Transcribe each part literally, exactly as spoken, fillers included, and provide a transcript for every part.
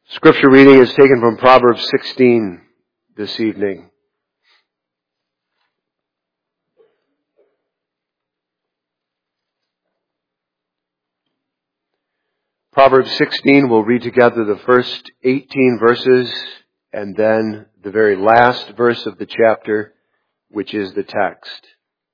Scripture reading is taken from Proverbs sixteen this evening. Proverbs sixteen, we'll read together the first eighteen verses and then the very last verse of the chapter, which is the text.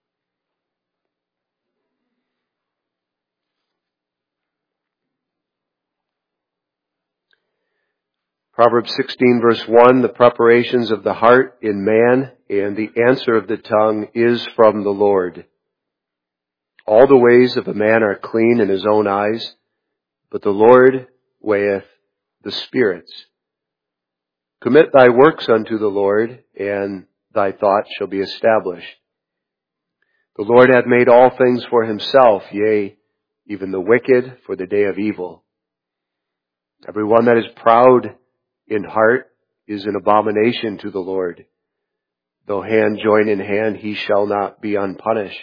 Proverbs sixteen verse one, the preparations of the heart in man and the answer of the tongue is from the Lord. All the ways of a man are clean in his own eyes, but the Lord weigheth the spirits. Commit thy works unto the Lord, and thy thoughts shall be established. The Lord hath made all things for himself, yea, even the wicked for the day of evil. Every one that is proud in heart is an abomination to the Lord. Though hand join in hand, he shall not be unpunished.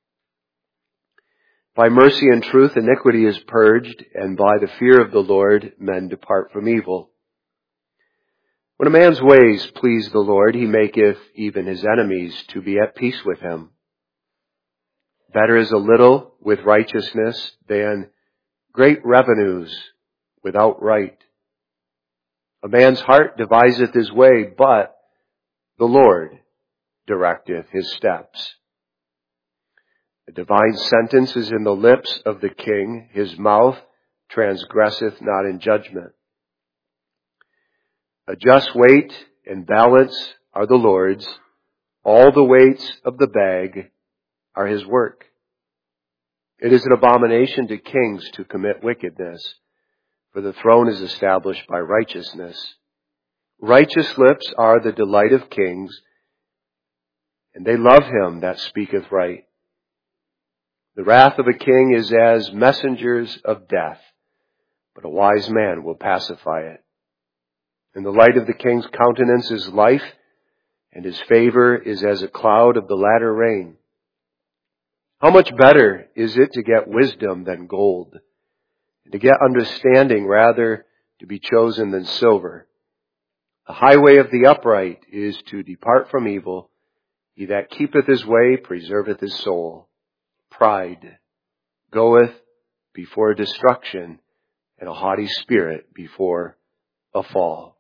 By mercy and truth iniquity is purged, and by the fear of the Lord men depart from evil. When a man's ways please the Lord, he maketh even his enemies to be at peace with him. Better is a little with righteousness than great revenues without right. A man's heart deviseth his way, but the Lord directeth his steps. A divine sentence is in the lips of the king. His mouth transgresseth not in judgment. A just weight and balance are the Lord's. All the weights of the bag are his work. It is an abomination to kings to commit wickedness, for the throne is established by righteousness. Righteous lips are the delight of kings, and they love him that speaketh right. The wrath of a king is as messengers of death, but a wise man will pacify it. And the light of the king's countenance is life, and his favor is as a cloud of the latter rain. How much better is it to get wisdom than gold, and to get understanding rather to be chosen than silver? The highway of the upright is to depart from evil. He that keepeth his way preserveth his soul. Pride goeth before destruction, and a haughty spirit before a fall.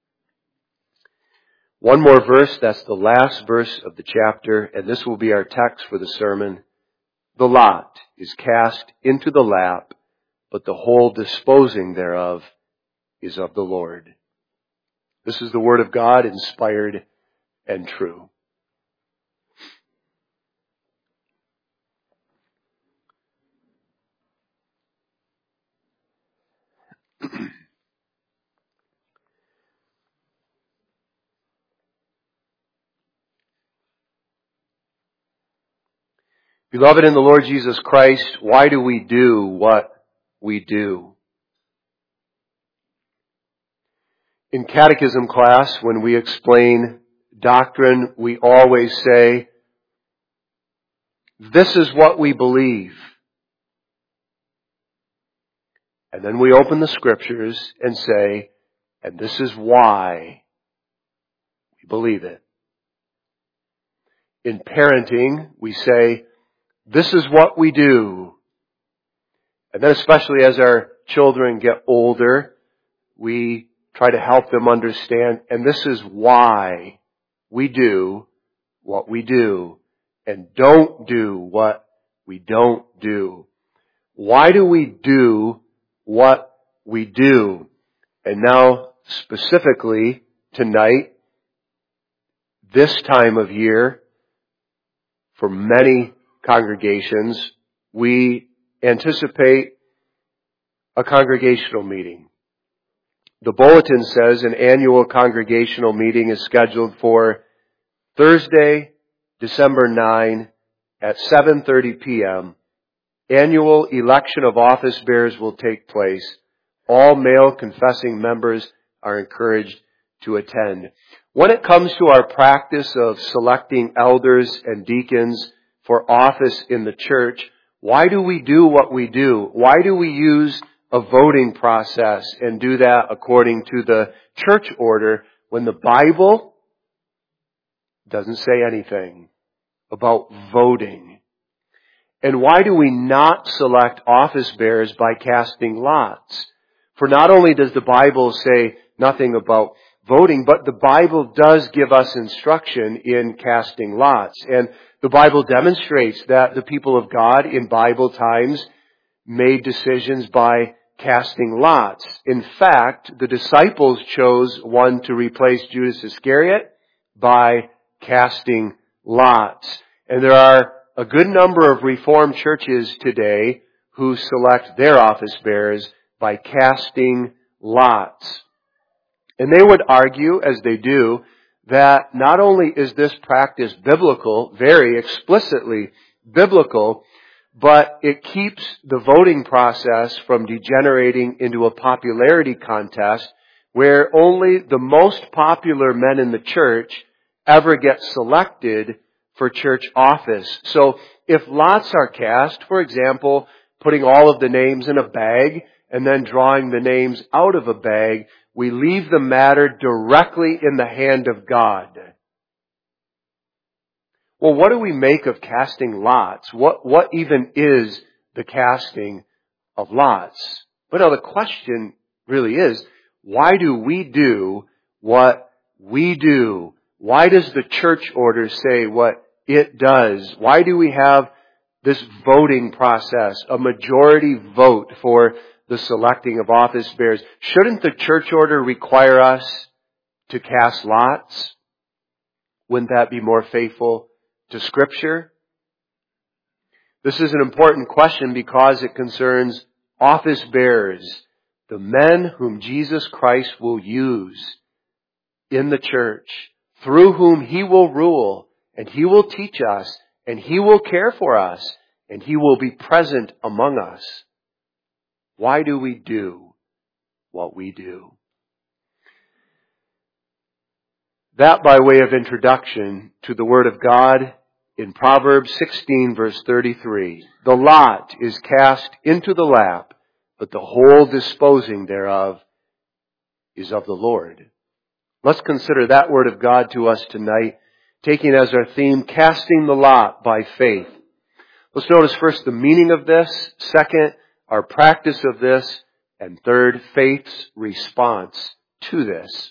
One more verse, that's the last verse of the chapter, and this will be our text for the sermon. The lot is cast into the lap, but the whole disposing thereof is of the Lord. This is the word of God, inspired and true. Beloved in the Lord Jesus Christ, why do we do what we do? In catechism class, when we explain doctrine, we always say, this is what we believe. And then we open the scriptures and say, and this is why we believe it. In parenting, we say, this is what we do. And then especially as our children get older, we try to help them understand, and this is why we do what we do, and don't do what we don't do. Why do we do what we do? And now, specifically, tonight, this time of year, for many congregations, we anticipate a congregational meeting. The bulletin says an annual congregational meeting is scheduled for Thursday, December ninth at seven thirty p.m. Annual election of office bearers will take place. All male confessing members are encouraged to attend. When it comes to our practice of selecting elders and deacons for office in the church, why do we do what we do? Why do we use a voting process and do that according to the church order when the Bible doesn't say anything about voting? And why do we not select office bearers by casting lots? For not only does the Bible say nothing about voting, but the Bible does give us instruction in casting lots. And the Bible demonstrates that the people of God in Bible times made decisions by casting lots. In fact, the disciples chose one to replace Judas Iscariot by casting lots. And there are a good number of Reformed churches today who select their office bearers by casting lots. And they would argue, as they do, that not only is this practice biblical, very explicitly biblical, but it keeps the voting process from degenerating into a popularity contest where only the most popular men in the church ever get selected for church office. So if lots are cast, for example, putting all of the names in a bag and then drawing the names out of a bag, we leave the matter directly in the hand of God. Well, what do we make of casting lots? What, what even is the casting of lots? But now the question really is, why do we do what we do? Why does the church order say what it does? Why do we have this voting process, a majority vote for the selecting of office bearers? Shouldn't the church order require us to cast lots? Wouldn't that be more faithful to Scripture? This is an important question because it concerns office bearers, the men whom Jesus Christ will use in the church, through whom He will rule, and He will teach us, and He will care for us, and He will be present among us. Why do we do what we do? That by way of introduction to the Word of God in Proverbs sixteen verse thirty-three. The lot is cast into the lap, but the whole disposing thereof is of the Lord. Let's consider that Word of God to us tonight, taking as our theme, casting the lot by faith. Let's notice first the meaning of this, second, our practice of this, and third, faith's response to this.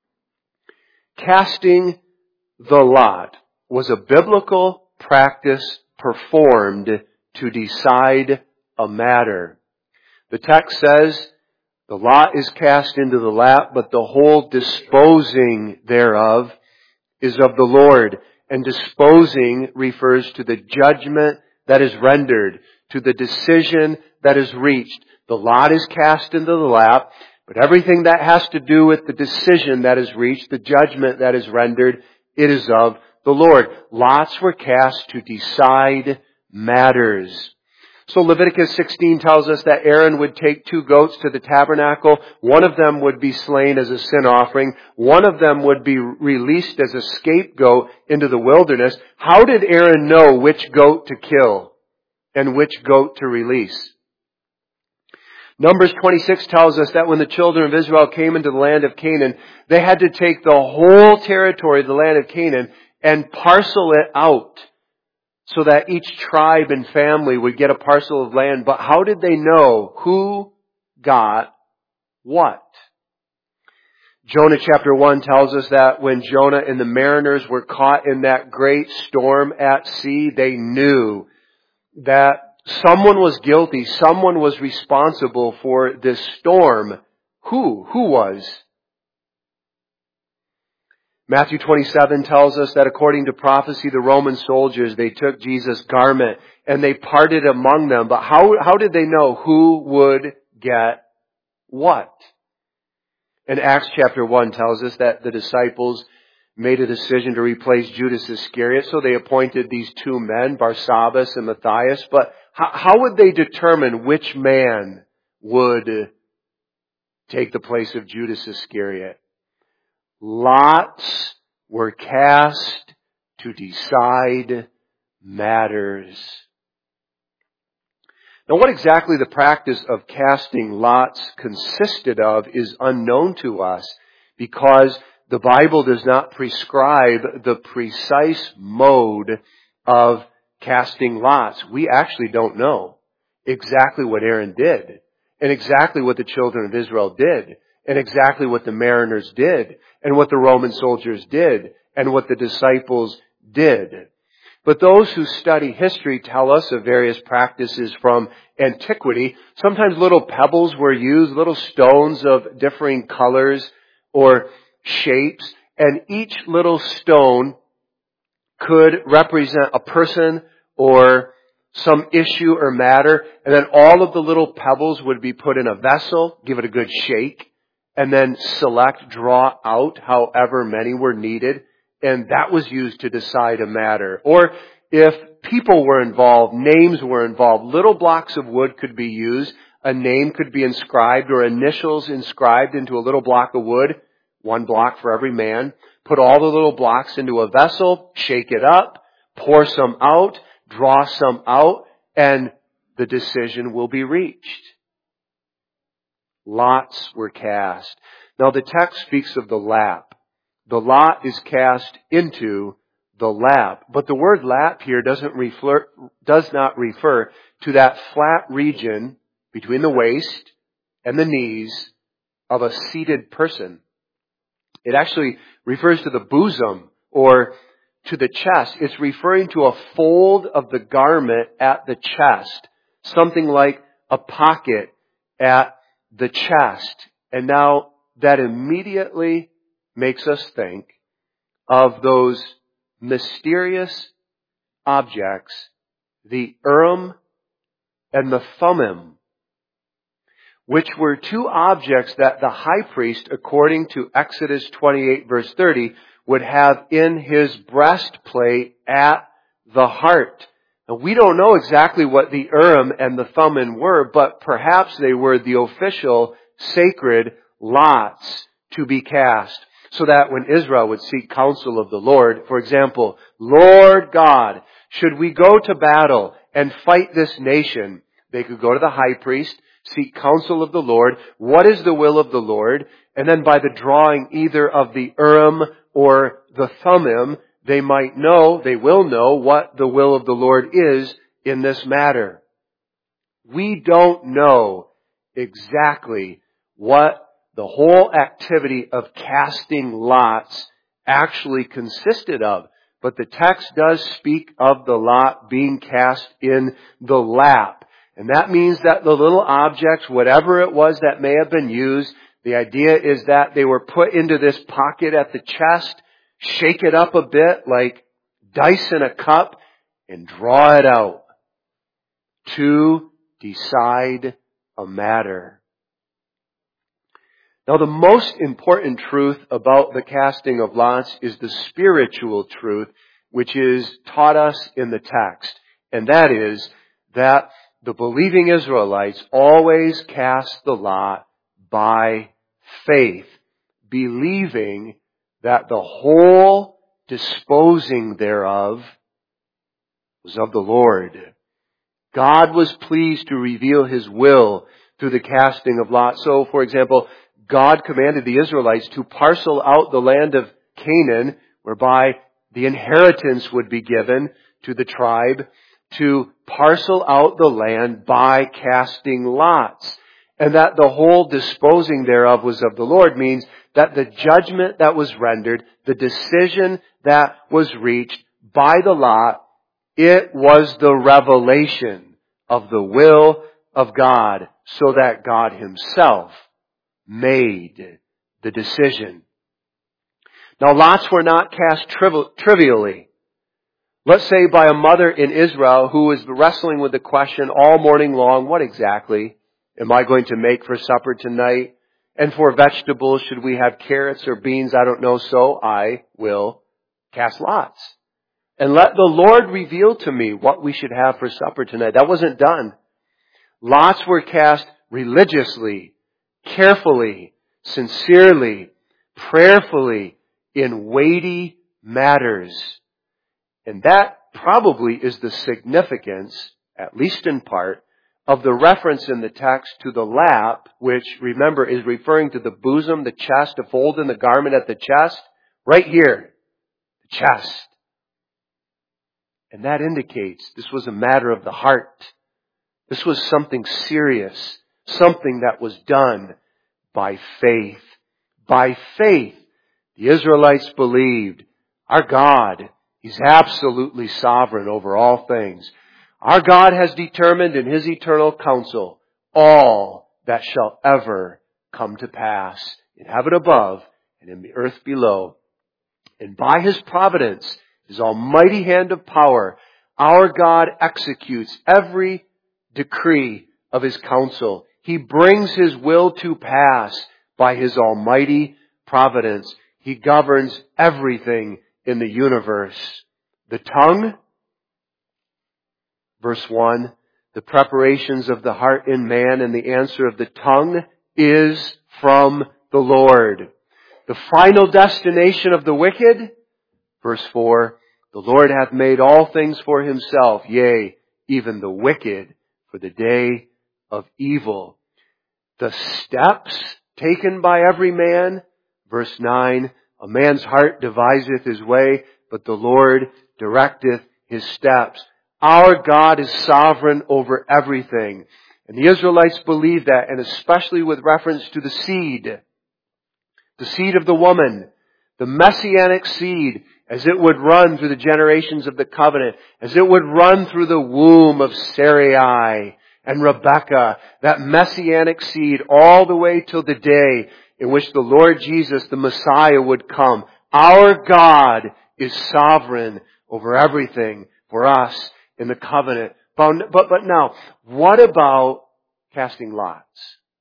Casting the lot was a biblical practice performed to decide a matter. The text says, the lot is cast into the lap, but the whole disposing thereof is of the Lord. And disposing refers to the judgment that is rendered, to the decision that is reached. The lot is cast into the lap, but everything that has to do with the decision that is reached, the judgment that is rendered, it is of the Lord. Lots were cast to decide matters. So Leviticus sixteen tells us that Aaron would take two goats to the tabernacle. One of them would be slain as a sin offering. One of them would be released as a scapegoat into the wilderness. How did Aaron know which goat to kill and which goat to release? Numbers twenty-six tells us that when the children of Israel came into the land of Canaan, they had to take the whole territory of the land of Canaan and parcel it out so that each tribe and family would get a parcel of land. But how did they know who got what? Jonah chapter one tells us that when Jonah and the mariners were caught in that great storm at sea, they knew that someone was guilty. Someone was responsible for this storm. Who? Who was? Matthew twenty-seven tells us that according to prophecy, the Roman soldiers, they took Jesus' garment and they parted among them. But how, how did they know who would get what? And Acts chapter one tells us that the disciples made a decision to replace Judas Iscariot, so they appointed these two men, Barsabbas and Matthias. But how, how would they determine which man would take the place of Judas Iscariot? Lots were cast to decide matters. Now, what exactly the practice of casting lots consisted of is unknown to us, because the Bible does not prescribe the precise mode of casting lots. We actually don't know exactly what Aaron did, and exactly what the children of Israel did, and exactly what the mariners did, and what the Roman soldiers did, and what the disciples did. But those who study history tell us of various practices from antiquity. Sometimes little pebbles were used, little stones of differing colors or shapes, and each little stone could represent a person or some issue or matter, and then all of the little pebbles would be put in a vessel, give it a good shake, and then select, draw out however many were needed, and that was used to decide a matter. Or if people were involved, names were involved, little blocks of wood could be used, a name could be inscribed or initials inscribed into a little block of wood, one block for every man. Put all the little blocks into a vessel, shake it up, pour some out, draw some out, and the decision will be reached. Lots were cast. Now the text speaks of the lap. The lot is cast into the lap. But the word lap here doesn't refer, does not refer to that flat region between the waist and the knees of a seated person. It actually refers to the bosom or to the chest. It's referring to a fold of the garment at the chest. Something like a pocket at the chest. And now that immediately makes us think of those mysterious objects, the Urim and the Thummim, which were two objects that the high priest, according to Exodus twenty-eight verse thirty, would have in his breastplate at the heart. Now, we don't know exactly what the Urim and the Thummim were, but perhaps they were the official sacred lots to be cast, so that when Israel would seek counsel of the Lord, for example, Lord God, should we go to battle and fight this nation? They could go to the high priest, seek counsel of the Lord. What is the will of the Lord? And then by the drawing either of the Urim or the Thummim, they might know, they will know what the will of the Lord is in this matter. We don't know exactly what the whole activity of casting lots actually consisted of. But the text does speak of the lot being cast in the lap. And that means that the little objects, whatever it was that may have been used, the idea is that they were put into this pocket at the chest, shake it up a bit like dice in a cup, and draw it out to decide a matter. Now, the most important truth about the casting of lots is the spiritual truth, which is taught us in the text. And that is that the believing Israelites always cast the lot by faith, believing that the whole disposing thereof was of the Lord. God was pleased to reveal His will through the casting of lots. So, for example, God commanded the Israelites to parcel out the land of Canaan, whereby the inheritance would be given to the tribe, to parcel out the land by casting lots. And that the whole disposing thereof was of the Lord means that the judgment that was rendered, the decision that was reached by the lot, it was the revelation of the will of God, so that God Himself made the decision. Now, lots were not cast triv- trivially. Let's say by a mother in Israel who was wrestling with the question all morning long, what exactly am I going to make for supper tonight? And for vegetables, should we have carrots or beans? I don't know, so I will cast lots. And let the Lord reveal to me what we should have for supper tonight. That wasn't done. Lots were cast religiously, carefully, sincerely, prayerfully, in weighty matters. And that probably is the significance, at least in part, of the reference in the text to the lap, which, remember, is referring to the bosom, the chest, a fold in the garment at the chest, right here, the chest. And that indicates this was a matter of the heart. This was something serious, something that was done by faith. By faith, the Israelites believed our God, He's absolutely sovereign over all things. Our God has determined in His eternal counsel all that shall ever come to pass in heaven above and in the earth below. And by His providence, His almighty hand of power, our God executes every decree of His counsel. He brings His will to pass by His almighty providence. He governs everything in the universe. The tongue, verse one, the preparations of the heart in man, and the answer of the tongue is from the Lord. The final destination of the wicked, verse four, the Lord hath made all things for Himself, yea, even the wicked for the day of evil. The steps taken by every man, verse nine, a man's heart deviseth his way, but the Lord directeth his steps. Our God is sovereign over everything. And the Israelites believed that, and especially with reference to the seed, the seed of the woman, the messianic seed, as it would run through the generations of the covenant, as it would run through the womb of Sarai and Rebekah, that messianic seed all the way till the day in which the Lord Jesus, the Messiah, would come. Our God is sovereign over everything for us in the covenant. But, but, but now, what about casting lots?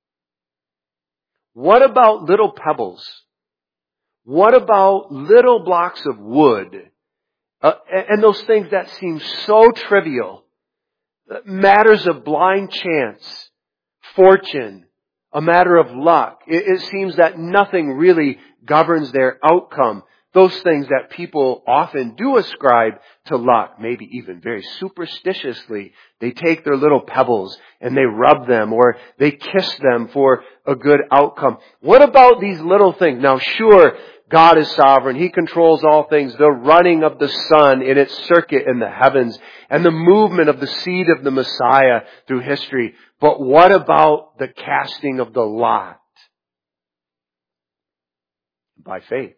What about little pebbles? What about little blocks of wood? Uh, and those things that seem so trivial. Matters of blind chance, fortune, a matter of luck. It, it seems that nothing really governs their outcome. Those things that people often do ascribe to luck, maybe even very superstitiously. They take their little pebbles and they rub them or they kiss them for a good outcome. What about these little things? Now, sure, God is sovereign. He controls all things. The running of the sun in its circuit in the heavens and the movement of the seed of the Messiah through history. But what about the casting of the lot? By faith.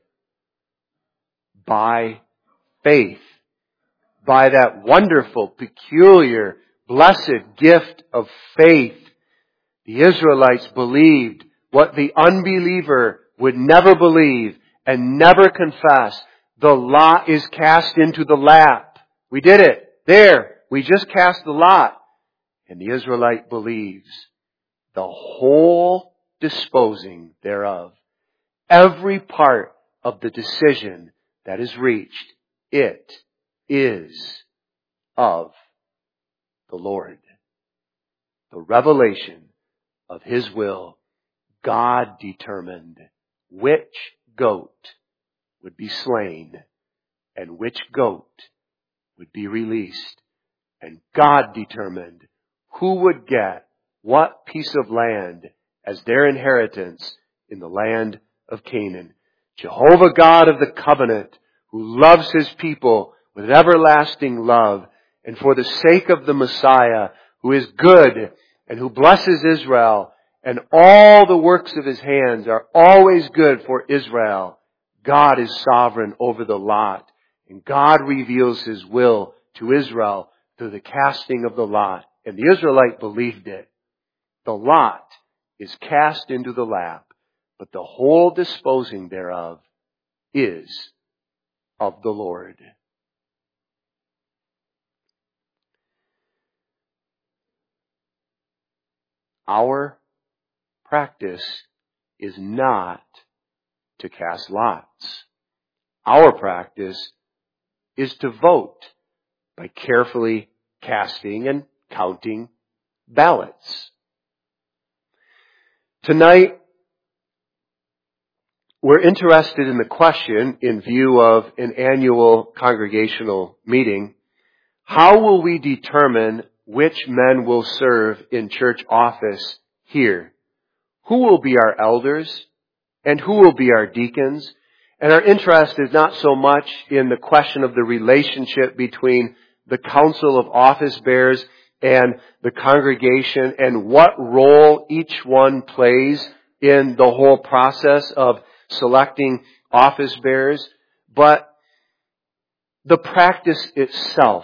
By faith. By that wonderful, peculiar, blessed gift of faith. The Israelites believed what the unbeliever would never believe and never confess. The lot is cast into the lap. We did it. There. We just cast the lot. And the Israelite believes the whole disposing thereof. Every part of the decision that is reached, it is of the Lord. The revelation of His will. God determined which goat would be slain and which goat would be released. And God determined who would get what piece of land as their inheritance in the land of Canaan. Jehovah God of the covenant, who loves His people with everlasting love, and for the sake of the Messiah, who is good and who blesses Israel, and all the works of His hands are always good for Israel. God is sovereign over the lot, and God reveals His will to Israel through the casting of the lot. And the Israelite believed it. The lot is cast into the lap, but the whole disposing thereof is of the Lord. Our practice is not to cast lots. Our practice is to vote by carefully casting and counting ballots. Tonight, we're interested in the question, in view of an annual congregational meeting, how will we determine which men will serve in church office here. Who will be our elders and who will be our deacons? And our interest is not so much in the question of the relationship between the council of office bearers and the congregation and what role each one plays in the whole process of selecting office bearers, but the practice itself.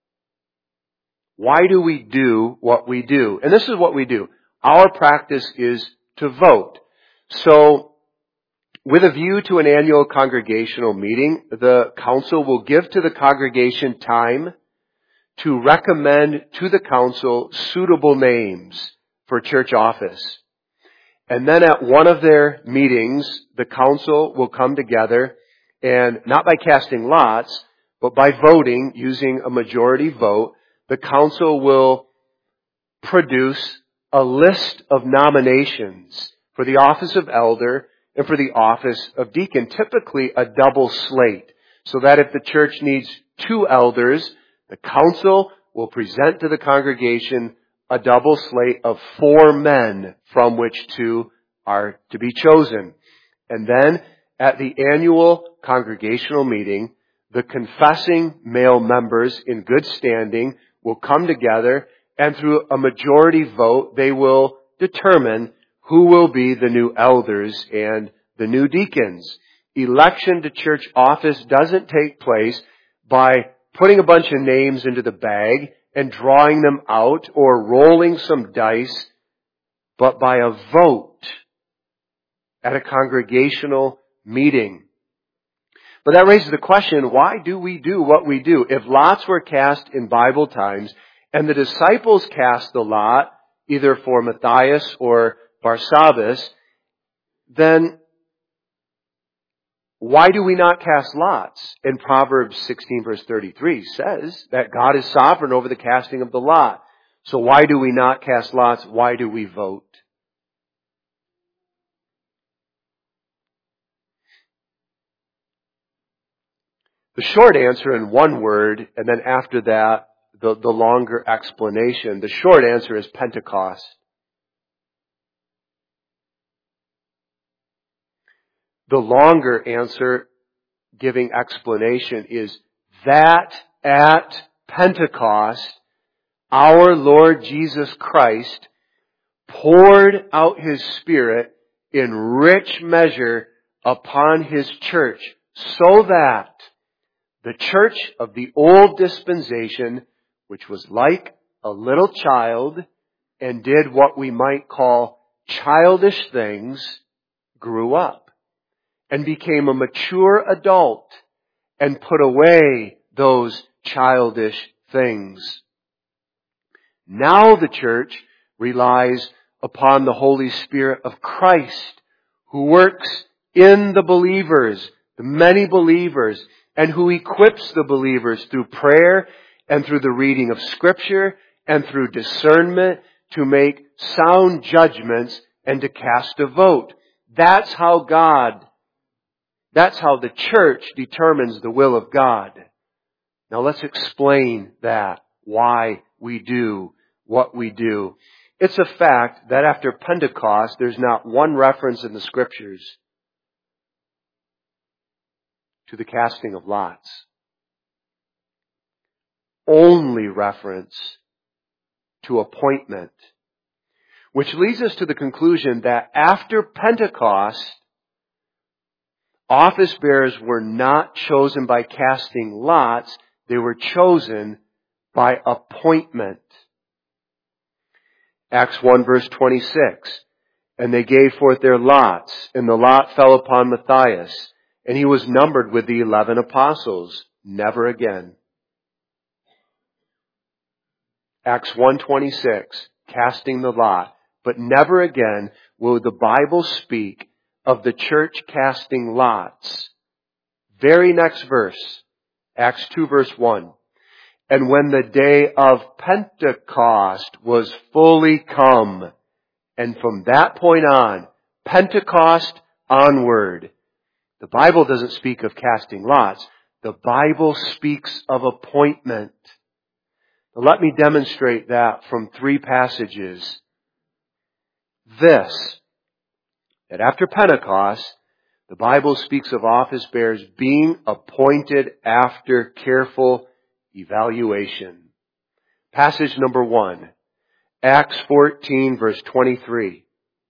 Why do we do what we do? And this is what we do. Our practice is to vote. So, with a view to an annual congregational meeting, the council will give to the congregation time to recommend to the council suitable names for church office. And then at one of their meetings, the council will come together and not by casting lots, but by voting using a majority vote, the council will produce a list of nominations for the office of elder and for the office of deacon, typically a double slate, so that if the church needs two elders, the council will present to the congregation a double slate of four men from which two are to be chosen. And then at the annual congregational meeting, the confessing male members in good standing will come together, and through a majority vote, they will determine who will be the new elders and the new deacons. Election to church office doesn't take place by putting a bunch of names into the bag and drawing them out or rolling some dice, but by a vote at a congregational meeting. But that raises the question, why do we do what we do? If lots were cast in Bible times and the disciples cast the lot, either for Matthias or Barsabbas, then why do we not cast lots? In Proverbs sixteen verse thirty-three says that God is sovereign over the casting of the lot. So why do we not cast lots? Why do we vote? The short answer in one word, and then after that, the, the longer explanation. The short answer is Pentecost. The longer answer, giving explanation, is that at Pentecost, our Lord Jesus Christ poured out His Spirit in rich measure upon His church, so that the church of the old dispensation, which was like a little child and did what we might call childish things, grew up and became a mature adult and put away those childish things. Now the church relies upon the Holy Spirit of Christ, who works in the believers, the many believers, and who equips the believers through prayer and through the reading of Scripture and through discernment to make sound judgments and to cast a vote. That's how God That's how the church determines the will of God. Now let's explain that, why we do what we do. It's a fact that after Pentecost, there's not one reference in the Scriptures to the casting of lots. Only reference to appointment. Which leads us to the conclusion that after Pentecost, office bearers were not chosen by casting lots, they were chosen by appointment. Acts one verse twenty-six, and they gave forth their lots, and the lot fell upon Matthias, and he was numbered with the eleven apostles. Never again. Acts one twenty-six, casting the lot. But never again will the Bible speak of the church casting lots. Very next verse, Acts two verse one. And when the day of Pentecost was fully come, and from that point on, Pentecost onward, the Bible doesn't speak of casting lots. The Bible speaks of appointment. Let me demonstrate that from three passages. This, that after Pentecost, the Bible speaks of office bearers being appointed after careful evaluation. Passage number one, Acts fourteen, verse twenty-three.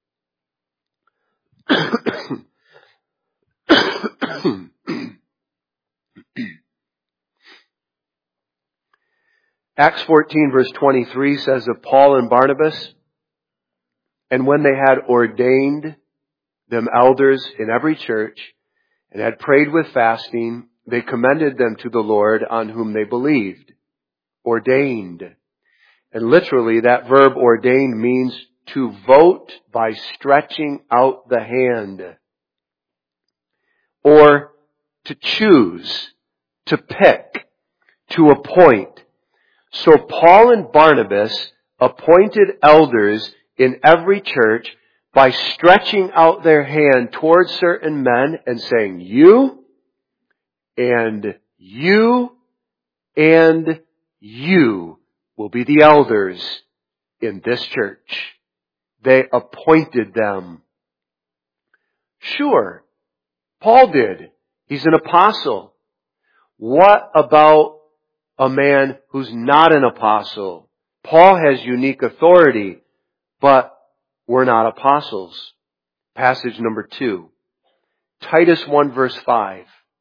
Acts fourteen, verse twenty-three says of Paul and Barnabas, and when they had ordained them elders in every church, and had prayed with fasting, they commended them to the Lord on whom they believed. Ordained. And literally that verb ordained means to vote by stretching out the hand. Or to choose, to pick, to appoint. So Paul and Barnabas appointed elders in every church by stretching out their hand towards certain men and saying, you, and you, and you will be the elders in this church. They appointed them. Sure, Paul did. He's an apostle. What about a man who's not an apostle? Paul has unique authority, but we're not apostles. Passage number two. Titus one verse five.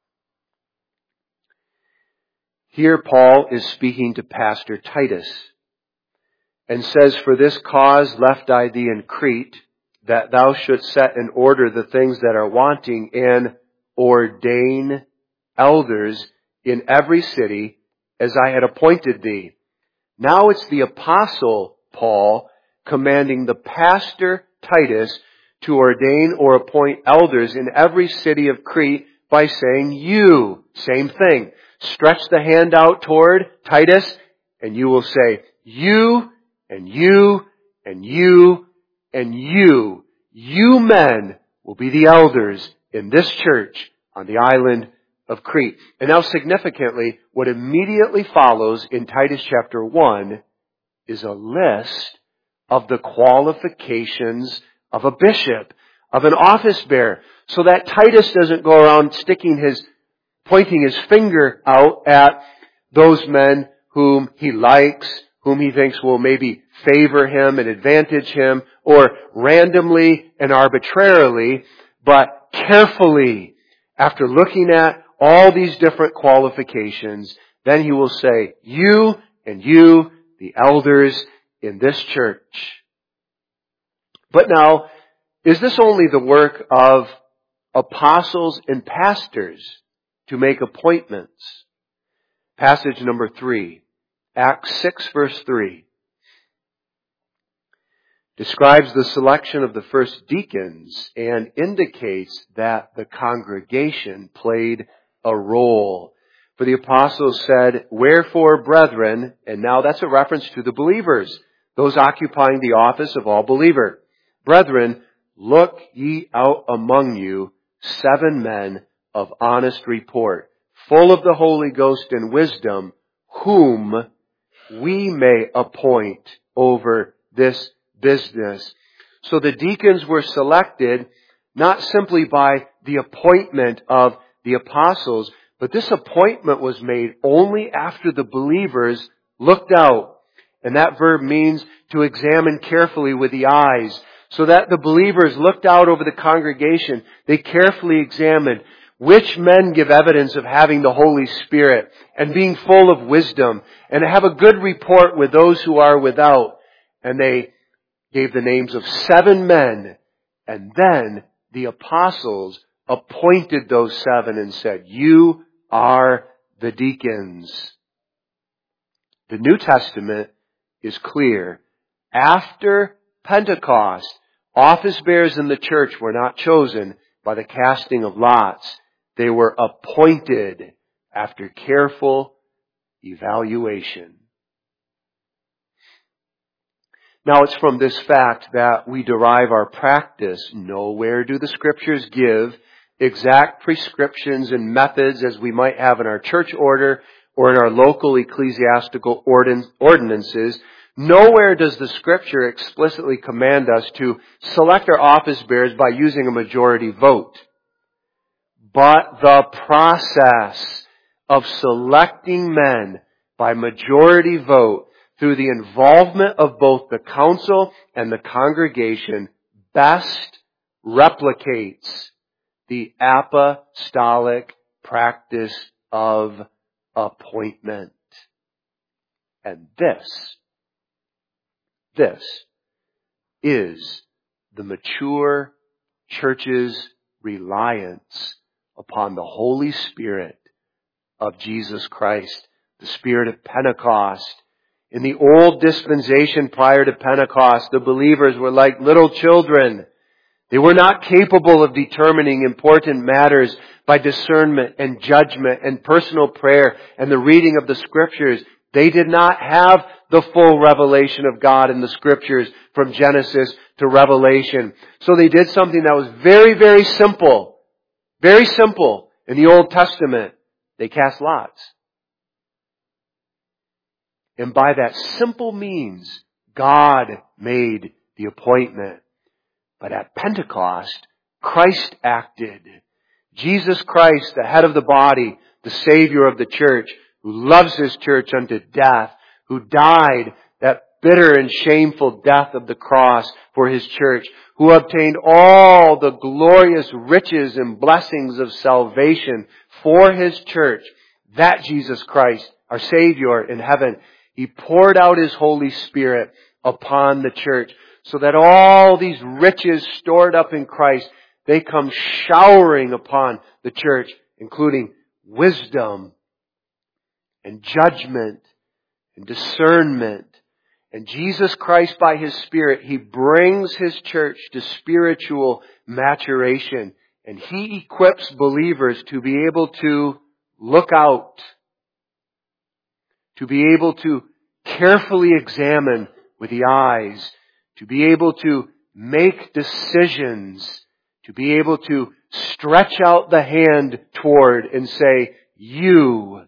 Here Paul is speaking to Pastor Titus and says, for this cause left I thee in Crete, that thou shouldst set in order the things that are wanting and ordain elders in every city as I had appointed thee. Now it's the apostle Paul commanding the pastor Titus to ordain or appoint elders in every city of Crete by saying you. Same thing. Stretch the hand out toward Titus and you will say you and you and you and you. You men will be the elders in this church on the island of Crete. And now significantly, what immediately follows in Titus chapter one is a list of the qualifications of a bishop, of an office bearer, so that Titus doesn't go around sticking his, pointing his finger out at those men whom he likes, whom he thinks will maybe favor him and advantage him, or randomly and arbitrarily, but carefully, after looking at all these different qualifications, then he will say, you and you, the elders in this church. But now, is this only the work of apostles and pastors to make appointments? Passage number three, Acts six verse three, describes the selection of the first deacons and indicates that the congregation played a role. For the apostles said, wherefore, brethren, and now that's a reference to the believers, those occupying the office of all believer. Brethren, look ye out among you seven men of honest report, full of the Holy Ghost and wisdom, whom we may appoint over this business. So the deacons were selected not simply by the appointment of the apostles, but this appointment was made only after the believers looked out. And that verb means to examine carefully with the eyes. So that the believers looked out over the congregation. They carefully examined which men give evidence of having the Holy Spirit and being full of wisdom and have a good report with those who are without. And they gave the names of seven men. And then the apostles appointed those seven and said, you are the deacons. The New Testament is clear. After Pentecost, office bearers in the church were not chosen by the casting of lots. They were appointed after careful evaluation. Now it's from this fact that we derive our practice. Nowhere do the Scriptures give exact prescriptions and methods as we might have in our church order or in our local ecclesiastical ordinances, nowhere does the Scripture explicitly command us to select our office bearers by using a majority vote. But the process of selecting men by majority vote through the involvement of both the council and the congregation best replicates the apostolic practice of appointment. And this, this is the mature church's reliance upon the Holy Spirit of Jesus Christ, the Spirit of Pentecost. In the old dispensation prior to Pentecost, the believers were like little children. They were not capable of determining important matters by discernment and judgment and personal prayer and the reading of the Scriptures. They did not have the full revelation of God in the Scriptures from Genesis to Revelation. So they did something that was very, very simple. Very simple in the Old Testament. They cast lots. And by that simple means, God made the appointment. But at Pentecost, Christ acted. Jesus Christ, the head of the body, the Savior of the church, who loves His church unto death, who died that bitter and shameful death of the cross for His church, who obtained all the glorious riches and blessings of salvation for His church, that Jesus Christ, our Savior in heaven, He poured out His Holy Spirit upon the church so that all these riches stored up in Christ, they come showering upon the church, including wisdom and judgment and discernment. And Jesus Christ, by His Spirit, He brings His church to spiritual maturation. And He equips believers to be able to look out, to be able to carefully examine with the eyes, to be able to make decisions, to be able to stretch out the hand toward and say, you,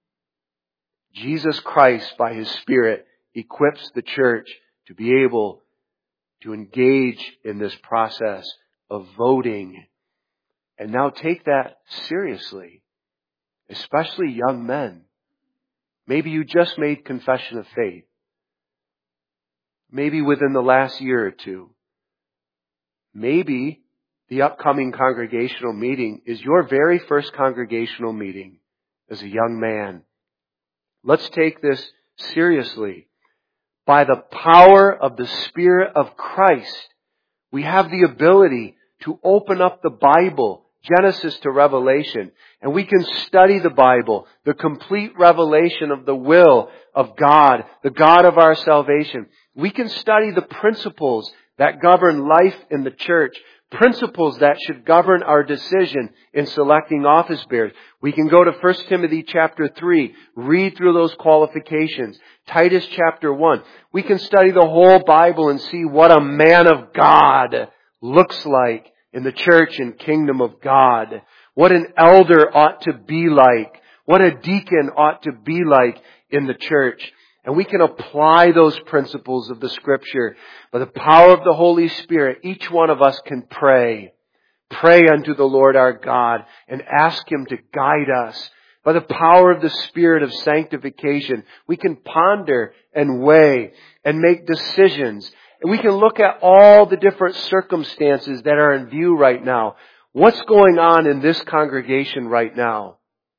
Jesus Christ, by His Spirit, equips the church to be able to engage in this process of voting. And now take that seriously, especially young men. Maybe you just made confession of faith. Maybe within the last year or two. Maybe the upcoming congregational meeting is your very first congregational meeting as a young man. Let's take this seriously. By the power of the Spirit of Christ, we have the ability to open up the Bible, Genesis to Revelation, and we can study the Bible, the complete revelation of the will of God, the God of our salvation. We can study the principles that govern life in the church, principles that should govern our decision in selecting office bearers. We can go to First Timothy chapter three, read through those qualifications. Titus chapter one. We can study the whole Bible and see what a man of God looks like in the church and kingdom of God. What an elder ought to be like. What a deacon ought to be like in the church. And we can apply those principles of the Scripture. By the power of the Holy Spirit, each one of us can pray. Pray unto the Lord our God and ask Him to guide us. By the power of the Spirit of sanctification, we can ponder and weigh and make decisions. And we can look at all the different circumstances that are in view right now. What's going on in this congregation right now?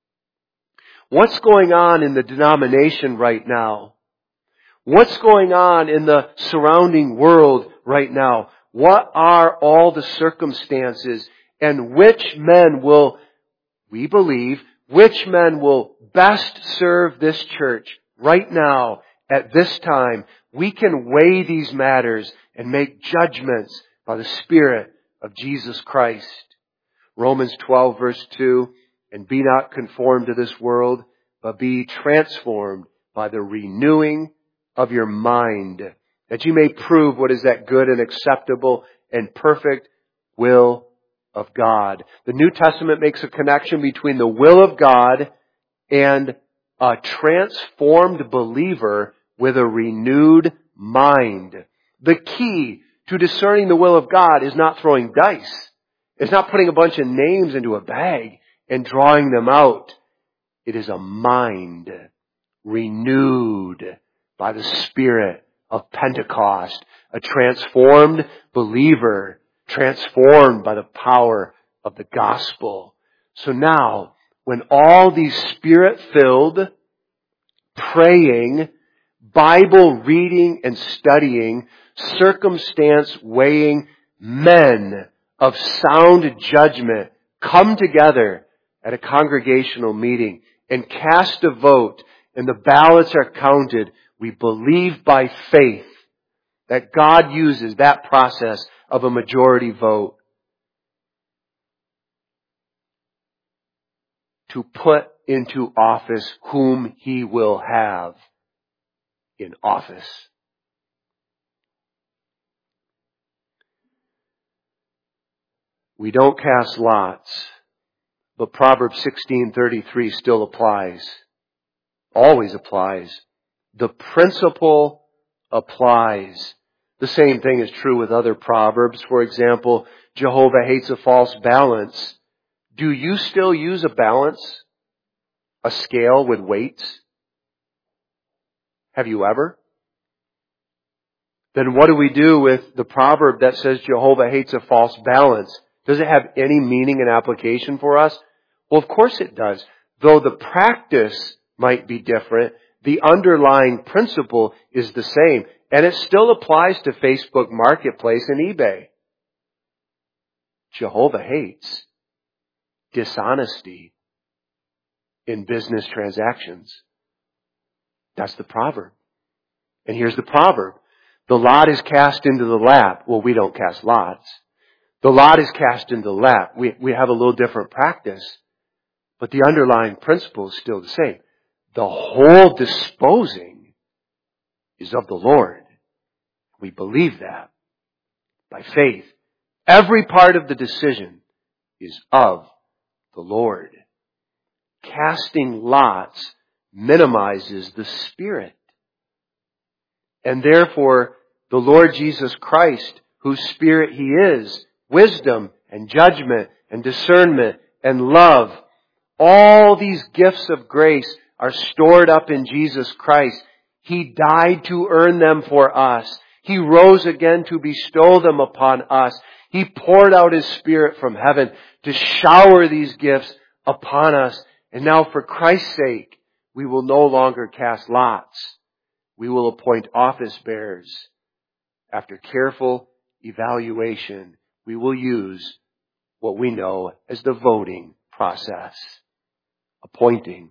What's going on in the denomination right now? What's going on in the surrounding world right now? What are all the circumstances? And which men will, we believe, which men will best serve this church right now at this time? We can weigh these matters and make judgments by the Spirit of Jesus Christ. Romans twelve verse two, and be not conformed to this world, but be transformed by the renewing of your mind, that you may prove what is that good and acceptable and perfect will of God. The New Testament makes a connection between the will of God and a transformed believer with a renewed mind. The key to discerning the will of God is not throwing dice. It's not putting a bunch of names into a bag and drawing them out. It is a mind renewed by the Spirit of Pentecost. A transformed believer, transformed by the power of the gospel. So now, when all these Spirit-filled, praying, Bible reading and studying, circumstance weighing men of sound judgment come together at a congregational meeting and cast a vote, and the ballots are counted, we believe by faith that God uses that process of a majority vote to put into office whom He will have in office. We don't cast lots, but Proverbs sixteen thirty-three still applies. Always applies. The principle applies. The same thing is true with other proverbs. For example, Jehovah hates a false balance. Do you still use a balance? A scale with weights? Have you ever? Then what do we do with the proverb that says Jehovah hates a false balance? Does it have any meaning and application for us? Well, of course it does. Though the practice might be different, the underlying principle is the same. And it still applies to Facebook Marketplace and eBay. Jehovah hates dishonesty in business transactions. That's the proverb. And here's the proverb. The lot is cast into the lap. Well, we don't cast lots. The lot is cast into the lap. We, we have a little different practice. But the underlying principle is still the same. The whole disposing is of the Lord. We believe that by faith. Every part of the decision is of the Lord. Casting lots minimizes the Spirit. And therefore, the Lord Jesus Christ, whose Spirit He is, wisdom and judgment and discernment and love, all these gifts of grace are stored up in Jesus Christ. He died to earn them for us. He rose again to bestow them upon us. He poured out His Spirit from heaven to shower these gifts upon us. And now for Christ's sake, we will no longer cast lots. We will appoint office bearers. After careful evaluation, we will use what we know as the voting process. Appointing.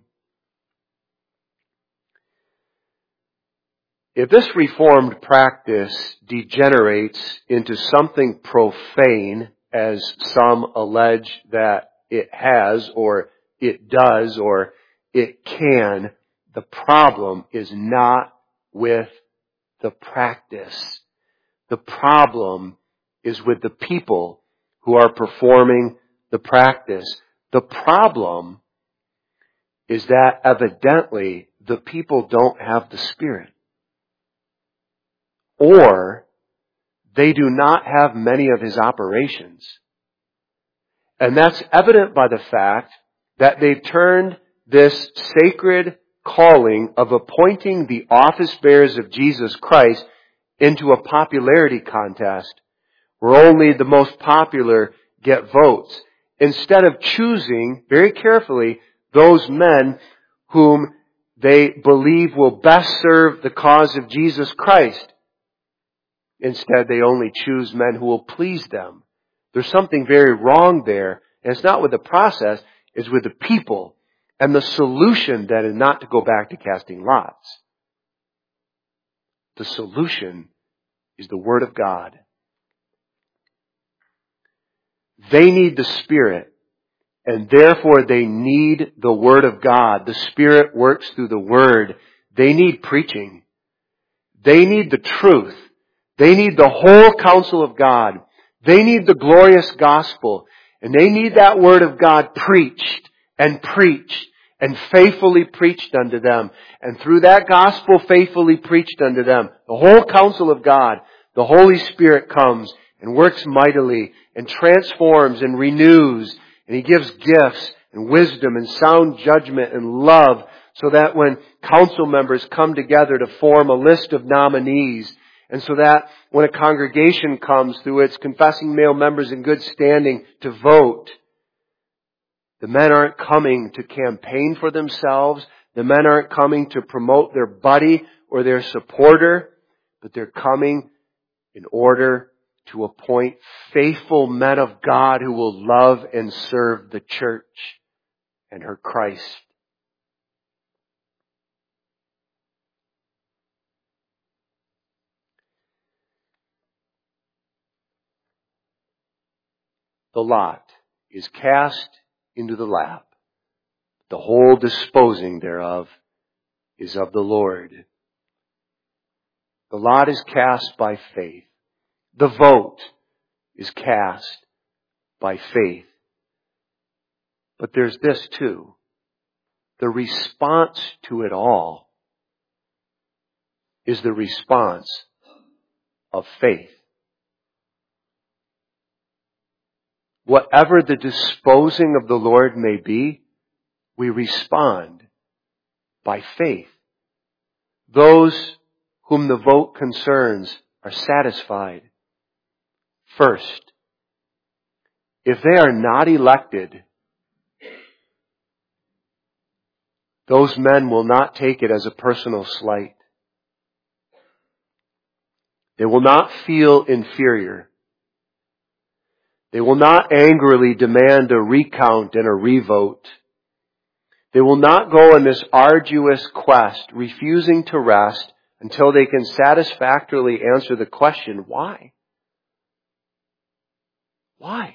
If this Reformed practice degenerates into something profane, as some allege that it has, or it does, or it can, the problem is not with the practice. The problem is with the people who are performing the practice. The problem is that evidently the people don't have the Spirit. Or they do not have many of His operations. And that's evident by the fact that they've turned this sacred calling of appointing the office bearers of Jesus Christ into a popularity contest where only the most popular get votes, instead of choosing very carefully those men whom they believe will best serve the cause of Jesus Christ. Instead, they only choose men who will please them. There's something very wrong there. And it's not with the process, it's with the people. And the solution then is not to go back to casting lots. The solution is the Word of God. They need the Spirit, and therefore they need the Word of God. The Spirit works through the Word. They need preaching. They need the truth. They need the whole counsel of God. They need the glorious gospel. And they need that Word of God preached and preached and faithfully preached unto them. And through that gospel faithfully preached unto them, the whole counsel of God, the Holy Spirit comes and works mightily and transforms and renews. And He gives gifts and wisdom and sound judgment and love, so that when council members come together to form a list of nominees, and so that when a congregation comes through its confessing male members in good standing to vote, the men aren't coming to campaign for themselves. The men aren't coming to promote their buddy or their supporter, but they're coming in order to appoint faithful men of God who will love and serve the church and her Christ. The lot is cast into the lap. The whole disposing thereof is of the Lord. The lot is cast by faith. The vote is cast by faith. But there's this too. The response to it all is the response of faith. Whatever the disposing of the Lord may be, we respond by faith. Those whom the vote concerns are satisfied. First, if they are not elected, those men will not take it as a personal slight. They will not feel inferior. They will not angrily demand a recount and a revote. They will not go on this arduous quest, refusing to rest until they can satisfactorily answer the question, why? Why?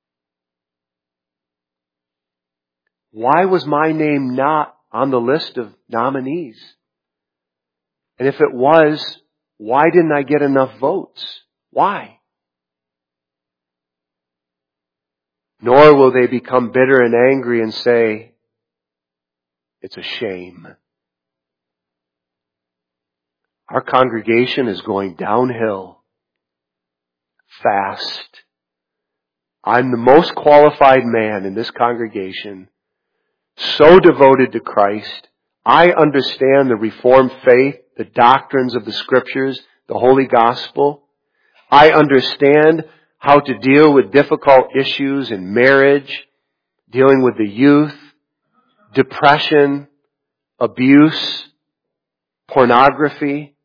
Why was my name not on the list of nominees? And if it was, why didn't I get enough votes? Why? Nor will they become bitter and angry and say, it's a shame. Our congregation is going downhill fast. I'm the most qualified man in this congregation, so devoted to Christ. I understand the Reformed faith, the doctrines of the Scriptures, the Holy Gospel. I understand how to deal with difficult issues in marriage, dealing with the youth, depression, abuse, pornography.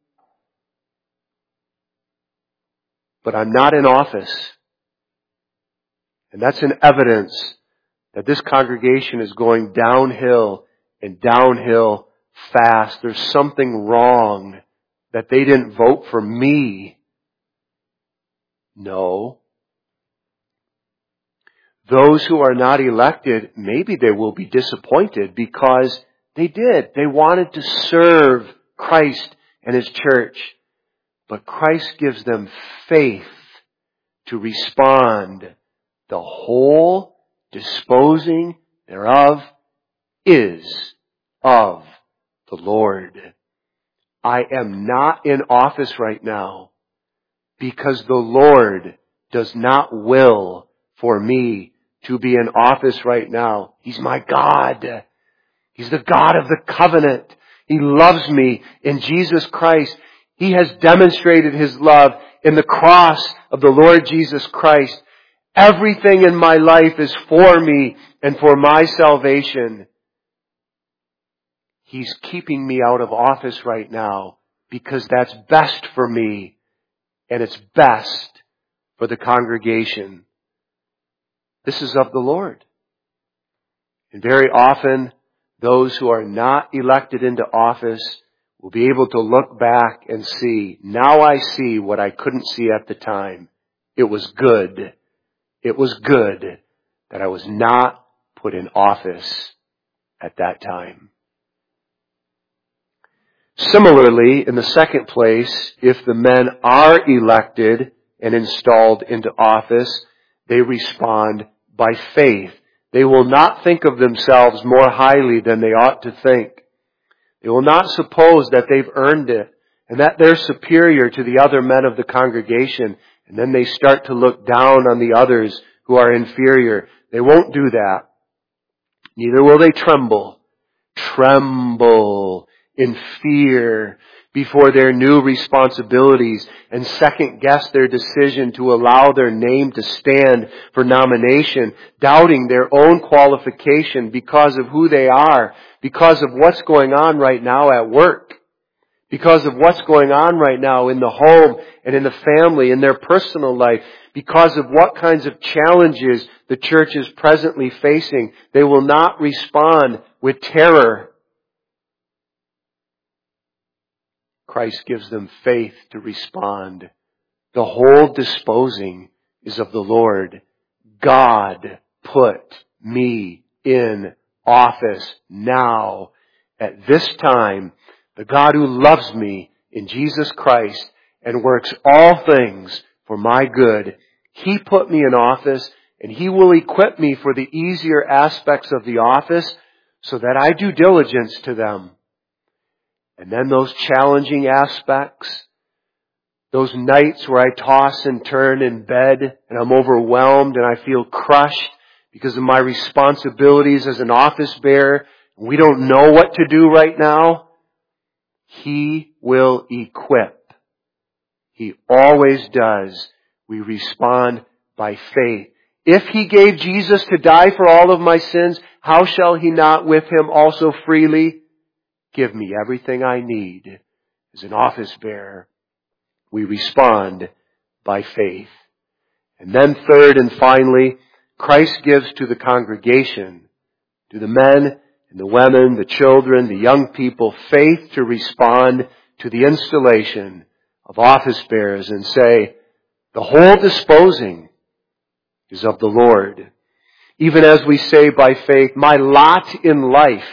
But I'm not in office. And that's an evidence that this congregation is going downhill and downhill fast. There's something wrong that they didn't vote for me. No. Those who are not elected, maybe they will be disappointed because they did. They wanted to serve Christ and His church. But Christ gives them faith to respond. The whole disposing thereof is of the Lord. I am not in office right now because the Lord does not will for me to be in office right now. He's my God. He's the God of the covenant. He loves me in Jesus Christ. He has demonstrated His love in the cross of the Lord Jesus Christ. Everything in my life is for me and for my salvation. He's keeping me out of office right now because that's best for me and it's best for the congregation. This is of the Lord. And very often, those who are not elected into office will be able to look back and see, now I see what I couldn't see at the time. It was good. It was good that I was not put in office at that time. Similarly, in the second place, if the men are elected and installed into office, they respond by faith. They will not think of themselves more highly than they ought to think. They will not suppose that they've earned it and that they're superior to the other men of the congregation, and then they start to look down on the others who are inferior. They won't do that. Neither will they tremble. Tremble in fear before their new responsibilities and second guess their decision to allow their name to stand for nomination, doubting their own qualification because of who they are, because of what's going on right now at work, because of what's going on right now in the home and in the family, in their personal life, because of what kinds of challenges the church is presently facing. They will not respond with terror. Christ gives them faith to respond. The whole disposing is of the Lord. God put me in office now, at this time. The God who loves me in Jesus Christ and works all things for my good. He put me in office, and He will equip me for the easier aspects of the office so that I do diligence to them. And then those challenging aspects, those nights where I toss and turn in bed and I'm overwhelmed and I feel crushed because of my responsibilities as an office bearer, and we don't know what to do right now, He will equip. He always does. We respond by faith. If He gave Jesus to die for all of my sins, how shall He not with Him also freely give me everything I need? As an office bearer, we respond by faith. And then third and finally, Christ gives to the congregation, to the men and the women, the children, the young people, faith to respond to the installation of office bearers and say, the whole disposing is of the Lord. Even as we say by faith, my lot in life,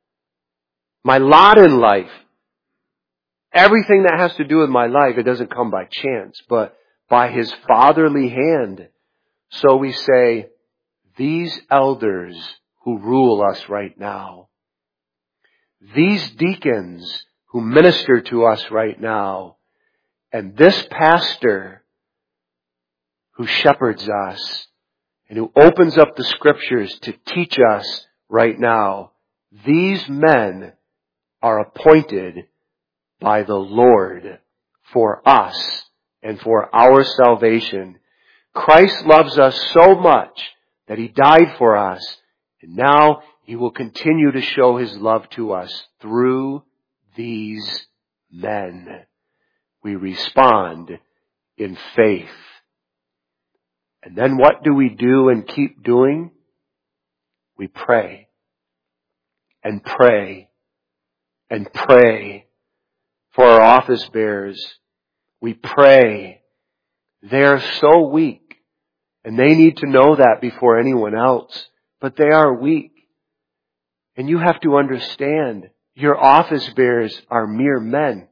my lot in life, everything that has to do with my life, it doesn't come by chance, but by His fatherly hand. So we say, these elders who rule us right now, these deacons who minister to us right now, and this pastor who shepherds us and who opens up the Scriptures to teach us right now, these men are appointed by the Lord for us and for our salvation. Christ loves us so much that He died for us, and now He will continue to show His love to us through these men. We respond in faith. And then what do we do and keep doing? We pray and pray and pray for our office bearers. We pray. They are so weak, and they need to know that before anyone else. But they are weak. And you have to understand, your office bearers are mere men.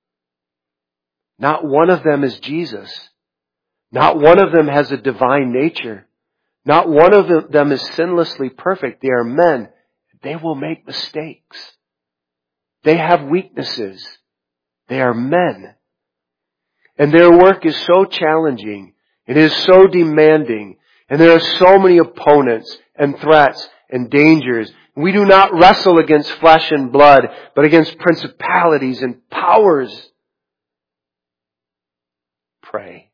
Not one of them is Jesus. Not one of them has a divine nature. Not one of them is sinlessly perfect. They are men. They will make mistakes. They have weaknesses. They are men. And their work is so challenging. It is so demanding. And there are so many opponents and threats and dangers. We do not wrestle against flesh and blood, but against principalities and powers. Pray.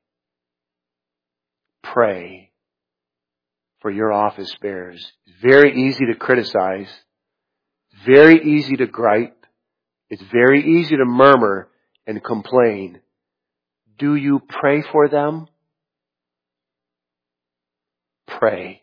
Pray for your office bearers. It's very easy to criticize. It's very easy to gripe. It's very easy to murmur and complain. Do you pray for them? Pray.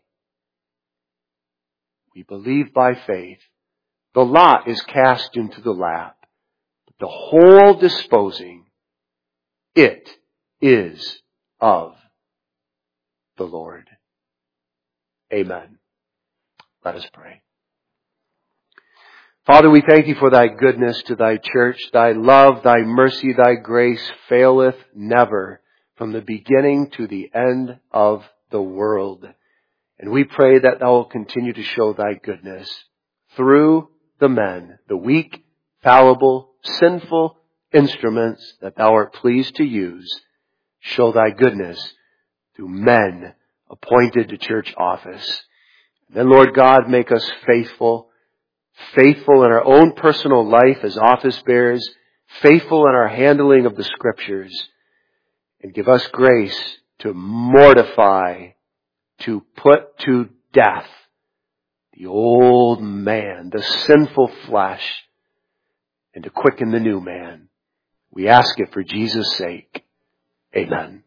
We believe by faith. The lot is cast into the lap. But the whole disposing, it is of the Lord. Amen. Let us pray. Father, we thank You for Thy goodness to Thy church. Thy love, Thy mercy, Thy grace faileth never, from the beginning to the end of the world. And we pray that thou will continue to show thy goodness through the men, the weak, fallible, sinful instruments that thou art pleased to use. Show thy goodness through men appointed to church office. And then, Lord God, make us faithful, faithful in our own personal life as office bearers, faithful in our handling of the Scriptures, and give us grace to mortify, to put to death the old man, the sinful flesh, and to quicken the new man. We ask it for Jesus' sake. Amen.